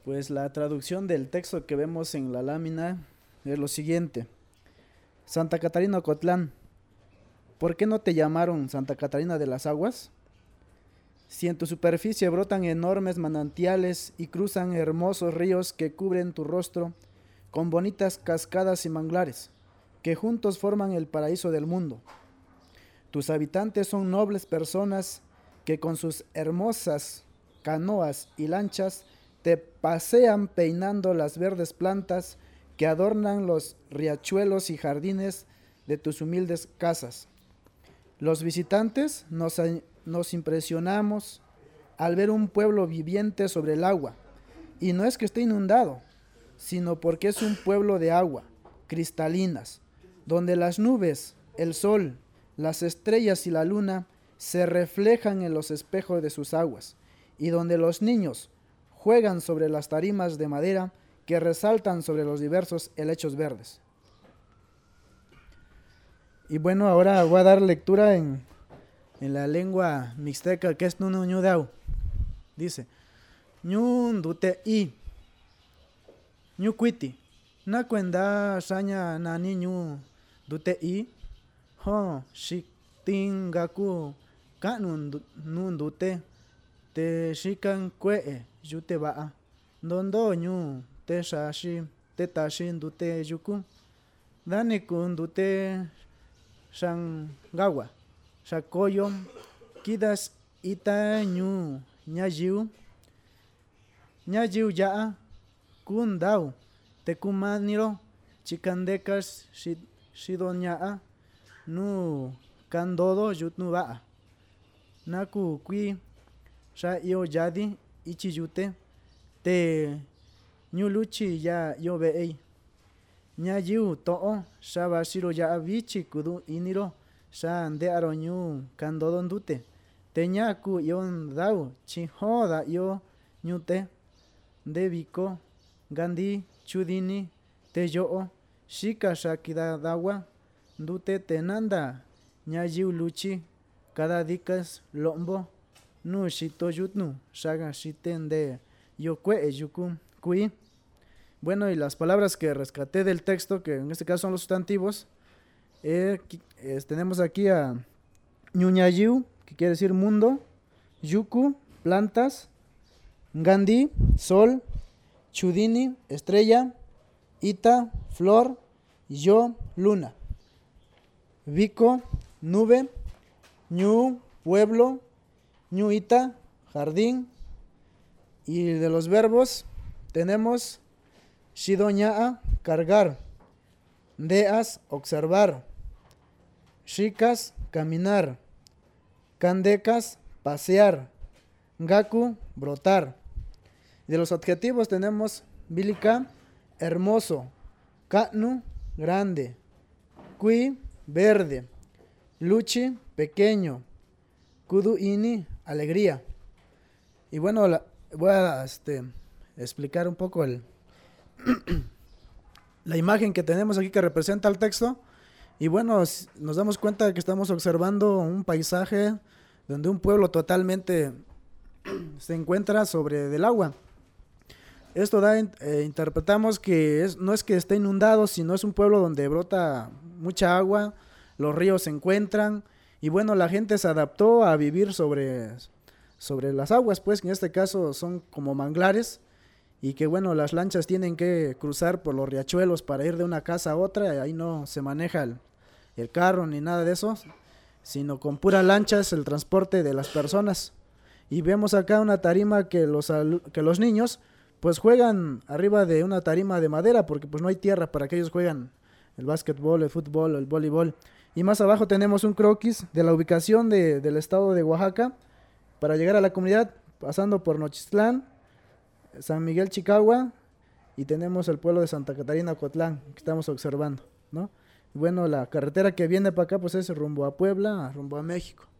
Pues la traducción del texto que vemos en la lámina es lo siguiente. Santa Catarina Ocotlán, ¿por qué no te llamaron Santa Catarina de las Aguas? Si en tu superficie brotan enormes manantiales y cruzan hermosos ríos que cubren tu rostro con bonitas cascadas y manglares, que juntos forman el paraíso del mundo. Tus habitantes son nobles personas que con sus hermosas canoas y lanchas te pasean peinando las verdes plantas que adornan los riachuelos y jardines de tus humildes casas. Los visitantes nos impresionamos al ver un pueblo viviente sobre el agua, y no es que esté inundado, sino porque es un pueblo de agua, cristalinas, donde las nubes, el sol, las estrellas y la luna se reflejan en los espejos de sus aguas, y donde los niños juegan sobre las tarimas de madera que resaltan sobre los diversos helechos verdes. Y bueno, ahora voy a dar lectura en la lengua mixteca, que es Nunu Ñudau. Dice: Ñun dute i, ñu cuiti, na cuenda shaña nani ñu dute i, ho shik tingaku ka nun dute, te shikan kwe yute ba, dondo ñu te shashi, te tashin dute yuku, dani kun dute shan gawa. Shakoyo, kidas ita ñu ñayiu ya kundau, tekumaniro, chikandekas shidoña, nu kandodo yutnu ba. Naku kui, sha yo yadi, ichi yute, te ñu luchi ya yo beei. Ñayiu to'o, shaba shiro ya bichi kudu iniro, sha ande aro ñu kandodo ndute. Teñaku yon dau, chihoda yo ñute, debiko, gandi, chudini, teyo'o, shika shakida dawa, ndute tenanda, ñayiu luchi, cada dicas lombo, nu shito yutnu, shaga shiten de yokue yuku kui. Bueno, y las palabras que rescaté del texto, que en este caso son los sustantivos, tenemos aquí a ñuñayiu, que quiere decir mundo, yuku, plantas, gandhi, sol, chudini, estrella, ita, flor, yo, luna, vico, nube, ñu, pueblo, ñuita, jardín. Y de los verbos tenemos shidoñaa, cargar, deas, observar, shikas, caminar, kandecas, pasear, gaku, brotar. De los adjetivos tenemos bilica, hermoso, katnu, grande, kui, verde, luchi, pequeño, kuduini, alegría. Y bueno, voy a explicar un poco la imagen que tenemos aquí que representa el texto. Y bueno, nos damos cuenta de que estamos observando un paisaje donde un pueblo totalmente se encuentra sobre del agua. Esto interpretamos que no es que esté inundado, sino es un pueblo donde brota mucha agua, los ríos se encuentran, y bueno, la gente se adaptó a vivir sobre las aguas, pues, que en este caso son como manglares, y que bueno, las lanchas tienen que cruzar por los riachuelos para ir de una casa a otra, y ahí no se maneja el carro ni nada de eso, sino con puras lanchas el transporte de las personas. Y vemos acá una tarima que los niños pues juegan arriba de una tarima de madera, porque pues no hay tierra para que ellos jueguen el básquetbol, el fútbol, el voleibol. Y más abajo tenemos un croquis de la ubicación del estado de Oaxaca para llegar a la comunidad, pasando por Nochistlán, San Miguel Chicagua, y tenemos el pueblo de Santa Catarina Ocotlán que estamos observando, ¿no? Bueno, la carretera que viene para acá pues es rumbo a Puebla, rumbo a México.